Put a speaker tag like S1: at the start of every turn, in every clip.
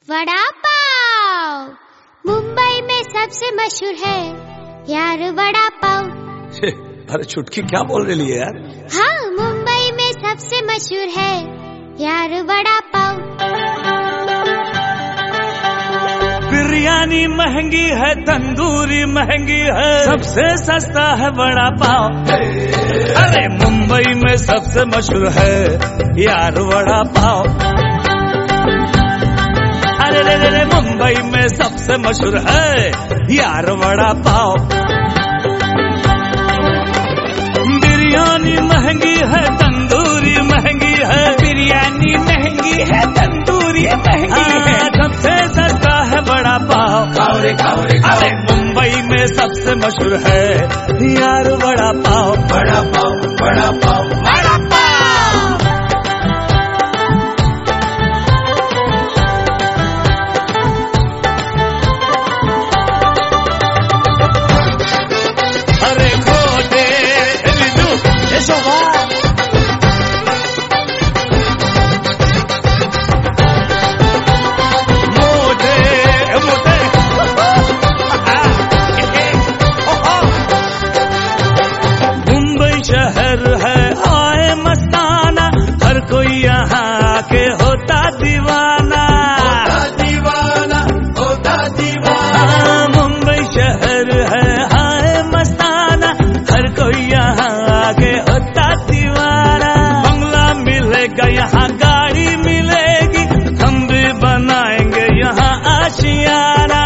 S1: वड़ा पाव मुंबई में सबसे मशहूर है यार वड़ा पाव।
S2: अरे चुटकी क्या बोल रही है यार?
S1: हाँ, मुंबई में सबसे मशहूर है यार वड़ा पाव।
S2: बिरयानी महंगी है, तंदूरी महंगी है, सबसे सस्ता है वड़ा पाव। अरे मुंबई में सबसे मशहूर है यार वड़ा पाव। अरे रे मुंबई में सबसे मशहूर है यार वड़ा पाव। बिरयानी महंगी है, तंदूरी महंगी है, बिरयानी महंगी है, तंदूरी महंगी है, सबसे सस्ता है वड़ा पाव। अरे मुंबई में सबसे मशहूर है यार वड़ा पाव। वड़ा पाव, वड़ा पाव, वड़ा पाव। अरे खोटे रिजू यशोवा शहर है आए मस्ताना, हर कोई यहाँ के होता दीवाना, होता दीवाना। मुंबई शहर है आए मस्ताना, हर कोई यहाँ के होता दीवाना। बंगला मिलेगा यहाँ, गाड़ी मिलेगी, हम भी बनाएंगे यहाँ आशियाना।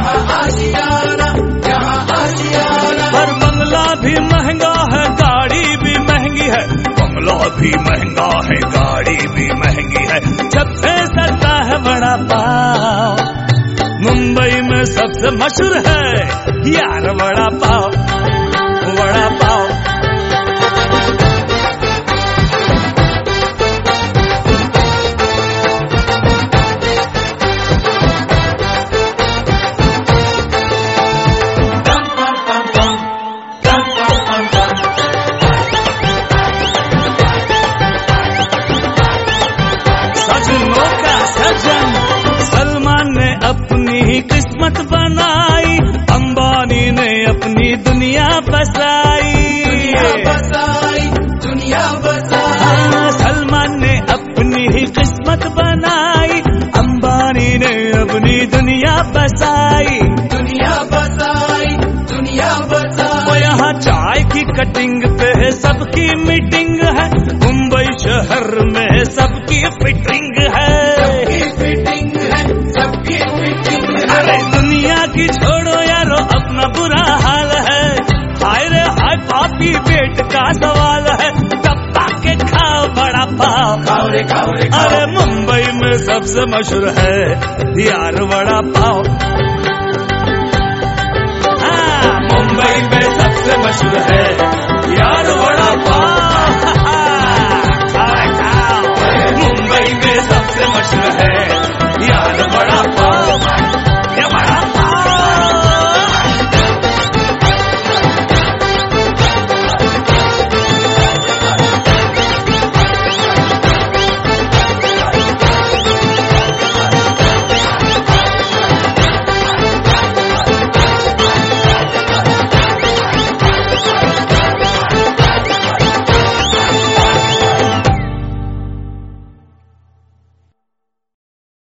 S2: पर बंगला भी महंगा है, गाड़ी भी महंगी है, बंगला भी महंगा है, गाड़ी भी महंगी है, सबसे सस्ता है वड़ा पाव। मुंबई में सबसे मशहूर है यार वड़ा पाव। वड़ा पाव सलमान ने अपनी किस्मत बनाई, अंबानी ने अपनी दुनिया बसाई। दुनिया बसाई। सलमान ने अपनी किस्मत बनाई, अंबानी ने अपनी दुनिया बसाई। दुनिया बसाई, दुनिया बसाई। यहाँ चाय की कटिंग पे सबकी मीटिंग है, मुंबई शहर में सबकी फिटिंग है। अरे दुनिया की छोड़ो यारो, अपना बुरा हाल है। हाय रे हाय पापी पेट का सवाल है, दबा के खाओ बड़ा पाव। अरे मुंबई में सबसे मशहूर है यार वड़ा पाव। हाँ, मुंबई में सबसे मशहूर है यार वड़ा पाव।